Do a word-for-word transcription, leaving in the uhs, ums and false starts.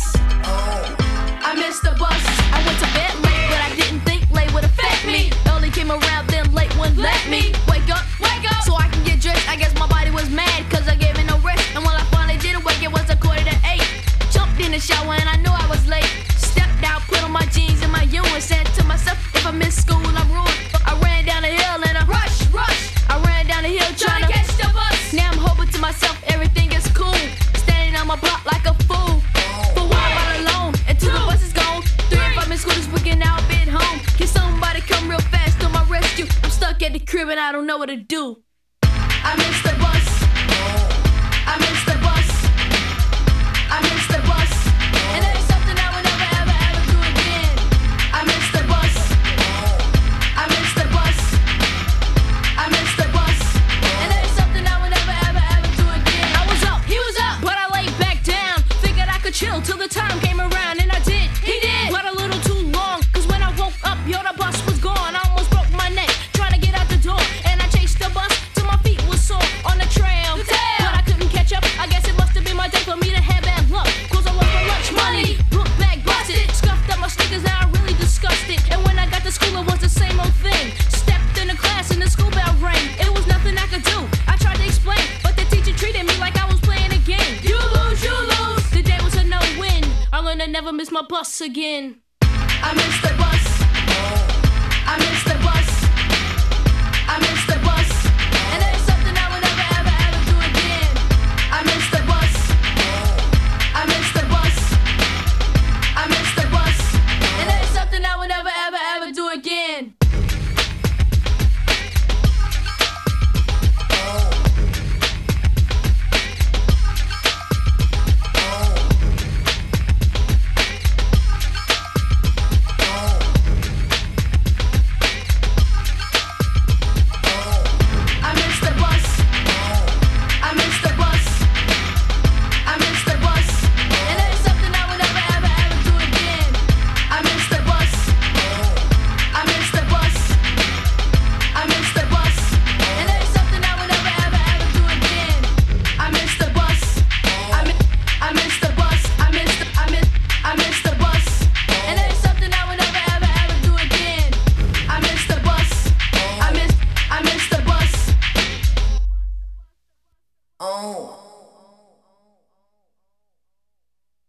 bus. I missed the bus. I went to bed late, but I didn't think late would affect me. Early came around, then late wouldn't let me wake up, wake up, so I can get dressed. I guess my body was mad, cause I gave it no rest. And when I finally did awake, it was a quarter to eight. Jumped in the shower and I knew I was late. Stepped out, put on my jeans and my U and said to myself, if I miss school, I'm ruined. I ran down the hill and I rush, rush. I ran down the hill trying to catch the bus. Now I'm hoping to myself, everything is cool. Standing on my block like a fool. For a while I'm alone, until the bus is gone. Three if I'm in school this weekend, now I've been home. Can somebody come real fast to my rescue? I'm stuck at the crib and I don't know what to do. I missed the bus. I missed the bus. I missed the bus. And that is something I will never ever ever do again. I missed the bus. I missed the bus. I missed the bus. And that is something I will never ever ever do again. I was up, he was up, but I laid back down. Figured I could chill till the time came around, and I did. He did, but a little too long. Cause when I woke up, yo, the bus was gone. I almost broke my neck trying to get out the door, and I chased the bus till my feet was sore on the trail. The but I couldn't catch up. I guess it must have been my day for me to have bad luck. Cause I lost my lunch money, book bag busted, scuffed up my sneakers, now I'm really disgusted. And when I got to school, it was the same old thing. Stepped in the class and the school bell rang. It was nothing I could do. I tried to explain, but the teacher treated me like I was playing a game. You lose, you lose. The day was a no-win. I learned to never miss my bus again. I missed the bus.